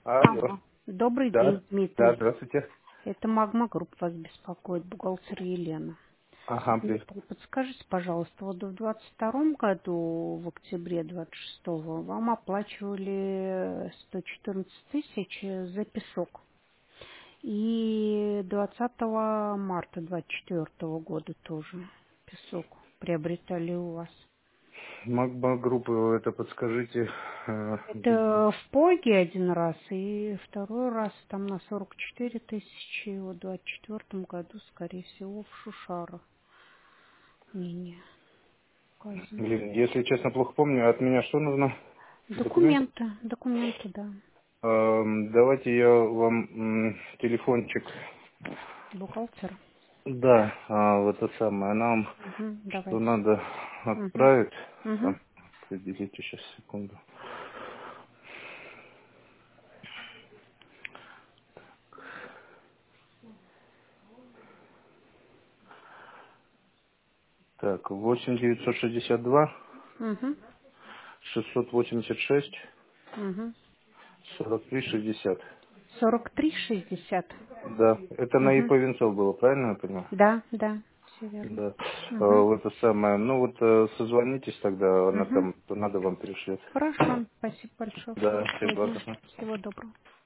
Алло. Алло. Добрый Да, день, да, Дмитрий. здравствуйте. Это Магма Групп вас беспокоит, бухгалтер Елена. Ага, привет. Дмитрий, подскажите, пожалуйста, вот в 22 году, в октябре 26-го, вам оплачивали 114 тысяч за песок. И 20 марта 24 года тоже песок приобретали у вас. Магма группы, это подскажите. Это в Поге один раз, и второй раз там на 44 тысячи, вот в 24 году, скорее всего, в Шушарах. Не указано. Блин, если честно, плохо помню, от меня что нужно? Документы? Документы, да. Давайте я вам телефончик. Бухгалтер. Да, вот это самое. Нам Угу, что давайте. надо Угу, отправить. угу. Там, подождите сейчас секунду. Так, 8962 Угу, 686 угу. 4360. 43,60. Да, это на ИП Угу. Венцов было, правильно я понимаю? Да, да, все верно. Да. Угу, Это самое. Ну вот созвонитесь тогда, она угу. там надо вам перешлет. Хорошо, спасибо большое. Да, Хорошего спасибо. дня. Ага. Всего доброго.